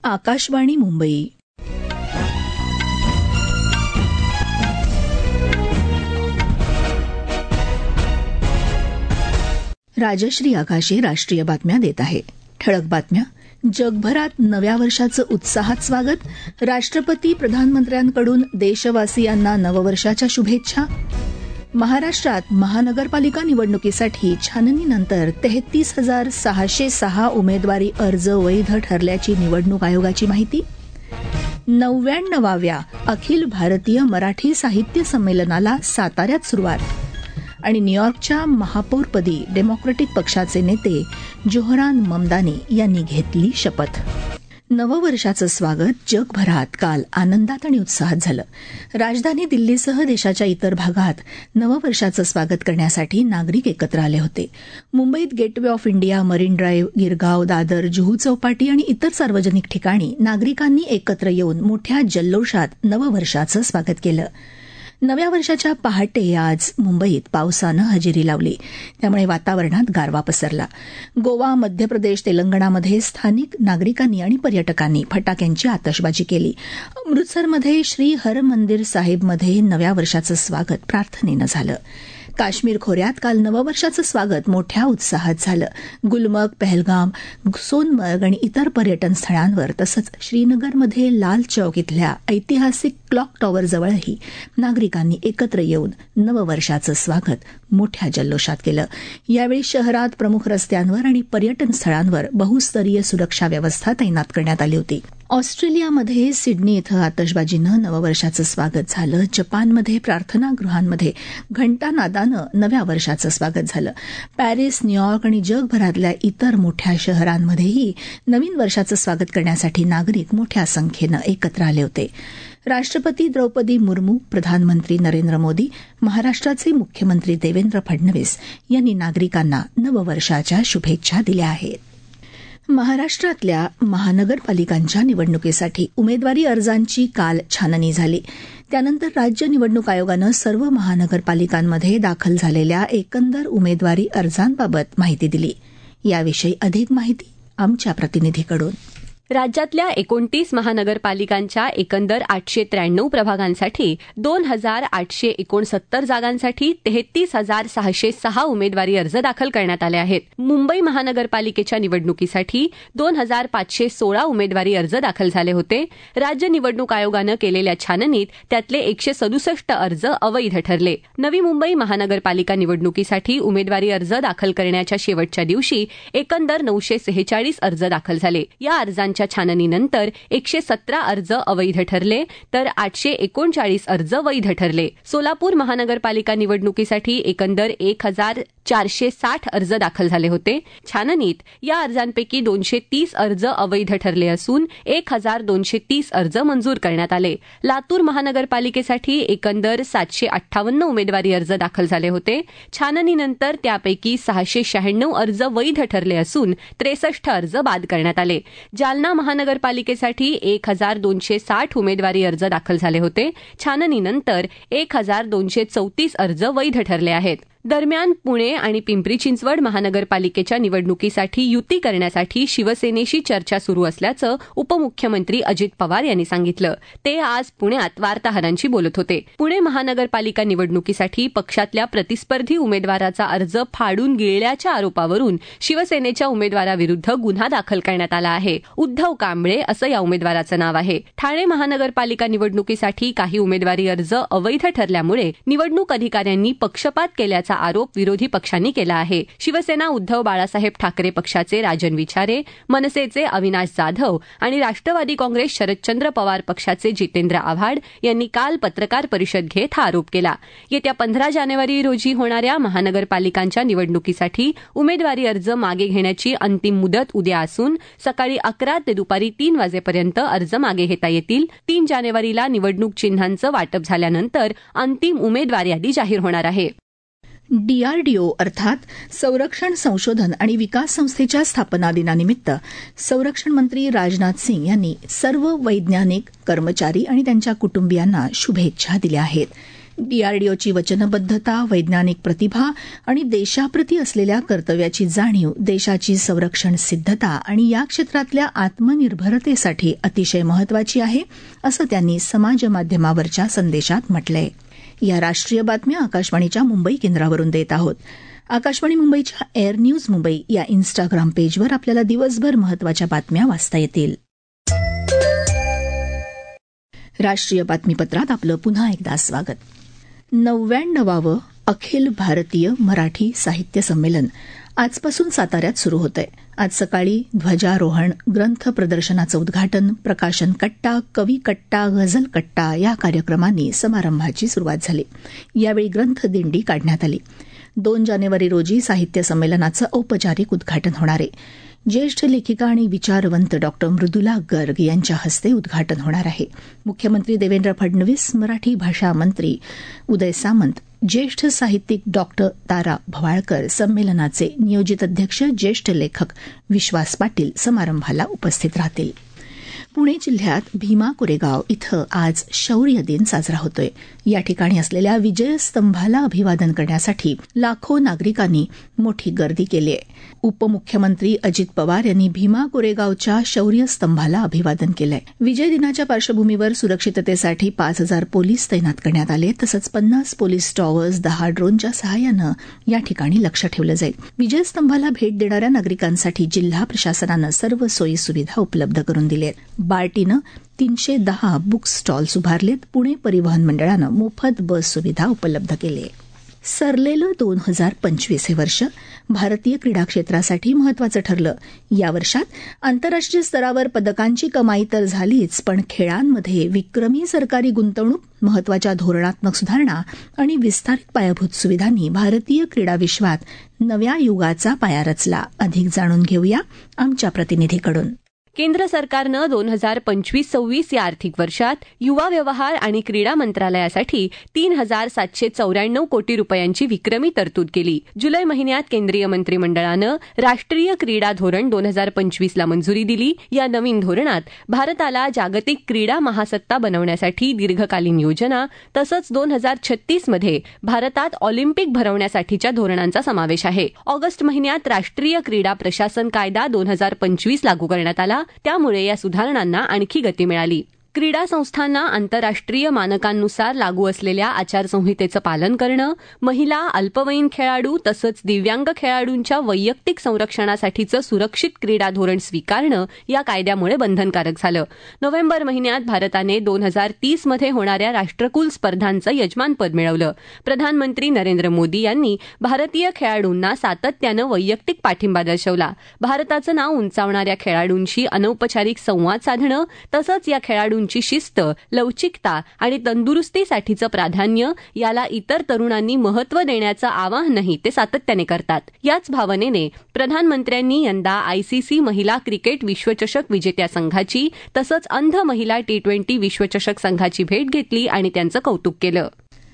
आकाशवाणी मुंबई. राजश्री आकाशे राष्ट्रीय बातम्या देत आहे. ठळक बातम्या. जगभरात नव्या वर्षाचं उत्साहात स्वागत. राष्ट्रपती प्रधानमंत्र्यांकडून देशवासियांना नववर्षाच्या शुभेच्छा. महाराष्ट्रात महानगरपालिका निवडणुकीसाठी छाननीनंतर 33,606 उमेदवारी अर्ज वैध ठरल्याची निवडणूक आयोगाची माहिती. 99व्या अखिल भारतीय मराठी साहित्य संमेलनाला साताऱ्यात सुरुवात. आणि न्यूयॉर्कच्या महापौरपदी डेमोक्रॅटिक पक्षाचे नेते जोहरान ममदानी यांनी घेतली शपथ. नववर्षाचं स्वागत जगभरात काल आनंदात आणि उत्साहात झालं. राजधानी दिल्लीसह देशाच्या इतर भागात नववर्षाचं स्वागत करण्यासाठी नागरिक एकत्र आले होते. मुंबईत gateway of India, marine drive, Girgaon, Dadar, Juhu Chowpatty आणि इतर सार्वजनिक ठिकाणी नागरिकांनी एकत्र येऊन मोठ्या जल्लोषात नववर्षाचं स्वागत केलं. नव्या वर्षाच्या पहाटे आज मुंबईत पावसानं हजेरी लावली, त्यामुळे वातावरणात गारवा पसरला. गोवा, मध्य प्रदेश, तेलंगणामध्ये स्थानिक नागरिकांनी आणि पर्यटकांनी फटाक्यांची आतषबाजी केली. अमृतसरमध्ये श्री हरमंदिर साहिबमध्ये नव्या वर्षाचं स्वागत प्रार्थनेनं झालं. काश्मीर खोऱ्यात काल नववर्षाचं स्वागत मोठ्या उत्साहात झालं. गुलमर्ग, पहलगाम, सोनमर्ग आणि इतर पर्यटन स्थळांवर तसंच श्रीनगरमध्ये लाल चौक इथल्या ऐतिहासिक क्लॉक टॉवरजवळही नागरिकांनी एकत्र येऊन नववर्षाचं स्वागत मोठ्या जल्लोषात केलं. यावेळी शहरात प्रमुख रस्त्यांवर आणि पर्यटन स्थळांवर बहुस्तरीय सुरक्षा व्यवस्था तैनात करण्यात आली होती. ऑस्ट्रेलियामध्ये सिडनी इथं आतषबाजीनं नववर्षाचं स्वागत झालं. जपानमध्ये प्रार्थनागृहांमध्ये घंटानादानं नव्या वर्षाचं स्वागत झालं. पॅरिस, न्यूयॉर्क आणि जगभरातल्या इतर मोठ्या शहरांमध्येही नवीन वर्षाचं स्वागत करण्यासाठी नागरिक मोठ्या संख्येनं एकत्र आले होते. राष्ट्रपती द्रौपदी मुर्मू, प्रधानमंत्री नरेंद्र मोदी, महाराष्ट्राचे मुख्यमंत्री देवेंद्र फडणवीस यांनी नागरिकांना नववर्षाच्या शुभेच्छा दिल्या आहेत. महाराष्ट्रातल्या महानगरपालिकांच्या निवडणुकीसाठी उमेदवारी अर्जांची काल छाननी झाली. त्यानंतर राज्य निवडणूक आयोगानं सर्व महानगरपालिकांमध्ये दाखल झालेल्या एकंदर उमेदवारी अर्जांबाबत माहिती दिली. याविषयी अधिक माहिती आमच्या प्रतिनिधीकडून. राज्यातल्या 29 महानगरपालिकांच्या एकंदर 893 प्रभागांसाठी 2,869 जागांसाठी 33,606 उमेदवारी अर्ज दाखल करण्यात आले आहेत. मुंबई महानगरपालिकेच्या निवडणुकीसाठी 2,516 उमेदवारी अर्ज दाखल झाले होते. राज्य निवडणूक आयोगानं केलेल्या छाननीत त्यातले 167 अर्ज अवैध ठरले. नवी मुंबई महानगरपालिका निवडणुकीसाठी उमेदवारी अर्ज दाखल करण्याच्या शेवटच्या दिवशी एकंदर 946 अर्ज दाखल झाले. या अर्जांच्या छाननीनंतर 117 अर्ज अवैध ठरले तर 839 अर्ज वैध ठरले. सोलापूर महानगरपालिका निवडणुकीसाठी एकंदर 1,460 अर्ज दाखल झाले होते. छाननीत या अर्जांपैकी 230 अर्ज अवैध ठरले असून 1,230 अर्ज मंजूर करण्यात आले. लातूर महानगरपालिकेसाठी एकंदर 758 उमेदवारी अर्ज दाखल झाले होते. छाननीनंतर त्यापैकी 696 अर्ज वैध ठरले असून 63 अर्ज बाद करण्यात आले. जालना महानगरपालिकेसाठी 1,260 उमेदवारी अर्ज दाखल झाले होते. छाननीनंतर 1,234 अर्ज वैध ठरले आहेत. दरम्यान पुणे आणि पिंपरी चिंचवड महानगरपालिकेच्या निवडणुकीसाठी युती करण्यासाठी शिवसेनेशी चर्चा सुरू असल्याचं उपमुख्यमंत्री अजित पवार यांनी सांगितलं. ते आज पुण्यात वार्ताहरांशी बोलत होते. पुणे महानगरपालिका निवडणुकीसाठी पक्षातल्या प्रतिस्पर्धी उमेदवाराचा अर्ज फाडून गिळल्याच्या आरोपावरून शिवसेनेच्या उमेदवाराविरुद्ध गुन्हा दाखल करण्यात आला आहे. उद्धव कांबळे असं या उमेदवाराचं नाव आहे. ठाणे महानगरपालिका निवडणुकीसाठी काही उमेदवारी अर्ज अवैध ठरल्यामुळे निवडणूक अधिकाऱ्यांनी पक्षपात केल्याचा आरोप विरोधी पक्षांनी केला आहे. शिवसेना उद्धव बाळासाहेब ठाकरे पक्षाचे राजन विचारे, मनसेचे अविनाश जाधव आणि राष्ट्रवादी काँग्रेस शरदचंद्र पवार पक्षाचे जितेंद्र आव्हाड यांनी काल पत्रकार परिषद घेत हा आरोप केला. येत्या 15 जानेवारी रोजी होणाऱ्या महानगरपालिकांच्या निवडणुकीसाठी उमेदवारी अर्ज मागे घेण्याची अंतिम मुदत उद्या असून सकाळी 11 ते दुपारी 3 वाजेपर्यंत अर्ज मागे घेता येतील. 3 जानेवारीला निवडणूक चिन्हांचं वाटप झाल्यानंतर अंतिम उमेदवार यादी जाहीर होणार आहे. डीआरडीओ अर्थात संरक्षण संशोधन आणि विकास संस्थेच्या स्थापना दिनानिमित्त संरक्षण मंत्री राजनाथ सिंग यांनी सर्व वैज्ञानिक, कर्मचारी आणि त्यांच्या कुटुंबियांना शुभेच्छा दिल्या आहेत. डीआरडीओची वचनबद्धता, वैज्ञानिक प्रतिभा आणि देशाप्रती असलेल्या कर्तव्याची जाणीव देशाची संरक्षण सिद्धता आणि या क्षेत्रातल्या आत्मनिर्भरतेसाठी अतिशय महत्वाची आहे, असं त्यांनी समाज माध्यमावरच्या संदेशात म्हटलंय. या राष्ट्रीय बातम्या आकाशवाणीच्या मुंबई केंद्रावरून देत आहोत. आकाशवाणी मुंबईच्या एअर न्यूज मुंबई या इन्स्टाग्राम पेजवर आपल्याला दिवसभर महत्वाच्या बातम्या वाचता येतील. राष्ट्रीय बातमीपत्रात आपलं पुन्हा एकदा स्वागत. 99वे अखिल भारतीय मराठी साहित्य संमेलन आजपासून साताऱ्यात सुरू होतंय. आज सकाळी ध्वजारोहण, ग्रंथ प्रदर्शनाचं उद्घाटन, प्रकाशन कट्टा, कवी कट्टा, गझल कट्टा या कार्यक्रमांनी समारंभाची सुरुवात झाली. यावेळी ग्रंथ दिंडी काढण्यात आली. 2 जानेवारी रोजी साहित्य संमेलनाचं औपचारिक उद्घाटन होणार आहे. ज्येष्ठ लेखिका आणि विचारवंत डॉक्टर मृदुला गर्ग यांच्या हस्ते उद्घाटन होणार आहे. मुख्यमंत्री देवेंद्र फडणवीस, मराठी भाषा मंत्री उदय सामंत, ज्येष्ठ साहित्यिक डॉक्टर तारा भवाळकर, संमेलनाचे नियोजित अध्यक्ष ज्येष्ठ लेखक विश्वास पाटील समारंभाला उपस्थित राहतील. पुणे जिल्ह्यात भीमा कोरेगाव इथं आज शौर्य दिन साजरा होतोय. या ठिकाणी असलेल्या विजयस्तंभाला अभिवादन करण्यासाठी लाखो नागरिकांनी मोठी गर्दी केली आहे. उपमुख्यमंत्री अजित पवार यांनी भीमा कोरेगावच्या शौर्यस्तंभाला अभिवादन केलंय. विजय दिनाच्या पार्श्वभूमीवर सुरक्षिततेसाठी 5,000 पोलीस तैनात करण्यात आले. तसंच 50 पोलीस टॉवर्स, 10 ड्रोनच्या सहाय्यानं या ठिकाणी लक्ष ठेवलं जाईल. विजयस्तंभाला भेट देणाऱ्या नागरिकांसाठी जिल्हा प्रशासनानं सर्व सोयी सुविधा उपलब्ध करून दिल्या आहेत. बार्टीनं 310 बुक स्टॉल्स उभारलेत. पुणे परिवहन मंडळानं मोफत बस सुविधा उपलब्ध केली आहे. सरलेलं 2025 हे वर्ष भारतीय क्रीडा क्षेत्रासाठी महत्वाचं ठरलं. या वर्षात आंतरराष्ट्रीय स्तरावर पदकांची कमाई तर झालीच, पण खेळांमध्ये विक्रमी सरकारी गुंतवणूक, महत्वाच्या धोरणात्मक सुधारणा आणि विस्तारित पायाभूत सुविधांनी भारतीय क्रीडा विश्वात नव्या युगाचा पाया रचला. अधिक जाणून घेऊया आमच्या प्रतिनिधीकडून. केंद्र सरकारनं 2025-26 या आर्थिक वर्षात युवा व्यवहार आणि क्रीडा मंत्रालयासाठी 3,794 कोटी रुपयांची विक्रमी तरतूद केली. जुलै महिन्यात केंद्रीय मंत्रिमंडळानं राष्ट्रीय क्रीडा धोरण 2025ला मंजुरी दिली. या नवीन धोरणात भारताला जागतिक क्रीडा महासत्ता बनवण्यासाठी दीर्घकालीन योजना तसंच 2036मध्ये भारतात ऑलिम्पिक भरवण्यासाठीच्या धोरणांचा समावेश आहे. ऑगस्ट महिन्यात राष्ट्रीय क्रीडा प्रशासन कायदा 2025 लागू करण्यात आला. त्यामुळे या सुधारणांना आणखी गती मिळाली. क्रीडा संस्थांना आंतरराष्ट्रीय मानकांनुसार लागू असलेल्या आचारसंहितेचं पालन करणं, महिला, अल्पवयीन खेळाडू तसंच दिव्यांग खेळाडूंच्या वैयक्तिक संरक्षणासाठीचं सुरक्षित क्रीडा धोरण स्वीकारणं या कायद्यामुळे बंधनकारक झालं. नोव्हेंबर महिन्यात भारताने 2030मध्ये होणाऱ्या राष्ट्रकुल स्पर्धांचं यजमानपद मिळवलं. प्रधानमंत्री नरेंद्र मोदी यांनी भारतीय खेळाडूंना सातत्यानं वैयक्तिक पाठिंबा दर्शवला. भारताचं नाव उंचावणाऱ्या खेळाडूंशी अनौपचारिक संवाद साधणं तसंच या खेळाडूंची शिस्त, लवचिकता आणि तंदुरुस्तीसाठीचं प्राधान्य याला इतर तरुणांनी महत्त्व देण्याचं आवाहनही ते सातत्याने करतात. याच भावनेने प्रधानमंत्र्यांनी यंदा आयसीसी महिला क्रिकेट विश्वचषक विजेत्या संघाची तसंच अंध महिला T20 विश्वचषक संघाची भेट घेतली आणि त्यांचं कौतुक केलं.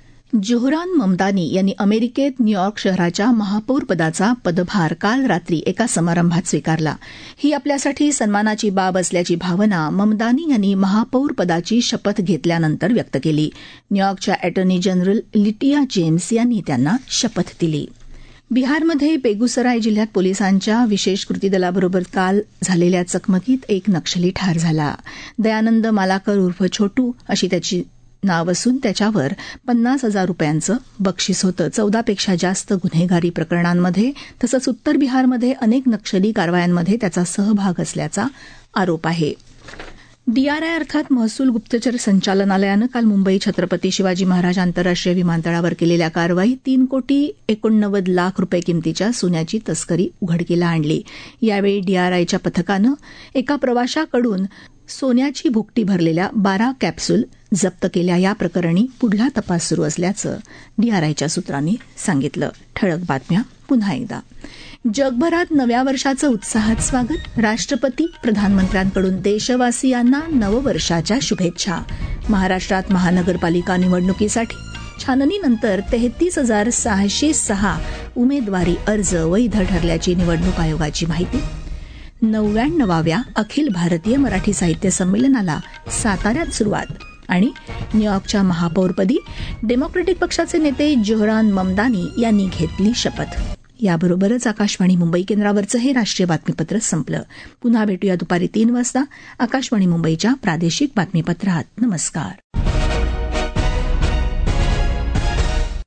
जोहरान ममदानी यांनी अमेरिकेत न्यूयॉर्क शहराच्या महापौर पदाचा पदभार काल रात्री एका समारंभात स्वीकारला. ही आपल्यासाठी सन्मानाची बाब असल्याची भावना ममदानी यांनी महापौर पदाची शपथ घेतल्यानंतर व्यक्त केली. न्यूयॉर्कच्या अटॉर्नी जनरल लिटिया जेम्स यांनी त्यांना शपथ दिली. बिहारमध्ये बेगुसराय जिल्ह्यात पोलिसांच्या विशेष कृती दलाबरोबर काल झालेल्या चकमकीत एक नक्षली ठार झाला. दयानंद मालाकर उर्फ छोटू अशी त्याची नाव असून त्याच्यावर 50,000 रुपयांचं बक्षीस होतं. 14पेक्षा जास्त गुन्हेगारी प्रकरणांमध्ये तसंच उत्तर बिहारमध्ये अनेक नक्षली कारवायांमध्ये त्याचा सहभाग असल्याचा आरोप आहे. डीआरआय अर्थात महसूल गुप्तचर संचालनालयानं काल मुंबई छत्रपती शिवाजी महाराज आंतरराष्ट्रीय विमानतळावर केलेल्या कारवाईत 3,89,00,000 रुपये किमतीच्या सोन्याची तस्करी उघडकीला आणली. यावेळी डीआरआयच्या पथकानं एका प्रवाशाकडून सोन्याची भुकटी भरलेल्या 12 कॅप्सूल जप्त केल्या. या प्रकरणी पुढला तपास सुरू असल्याचं डीआरआयच्या सूत्रांनी सांगितलं. ठळक बातम्या पुन्हा एकदा. जगभरात नव्या वर्षाचं उत्साहात स्वागत. राष्ट्रपती प्रधानमंत्र्यांकडून देशवासियांना नववर्षाच्या शुभेच्छा. महाराष्ट्रात महानगरपालिका निवडणुकीसाठी छाननीनंतर 33,606 उमेदवारी अर्ज वैध ठरल्याची निवडणूक आयोगाची माहिती. 99व्या अखिल भारतीय मराठी साहित्य संमेलनाला साताऱ्यात सुरुवात. आणि न्यूयॉर्कच्या महापौरपदी डेमोक्रॅटिक पक्षाचे नेते जोहरान ममदानी यांनी घेतली शपथ. याबरोबरच आकाशवाणी मुंबई केंद्रावरचं हे राष्ट्रीय बातमीपत्र संपलं. पुन्हा भेटूया दुपारी 3 वाजता आकाशवाणी मुंबईच्या प्रादेशिक बातमीपत्रात. नमस्कार.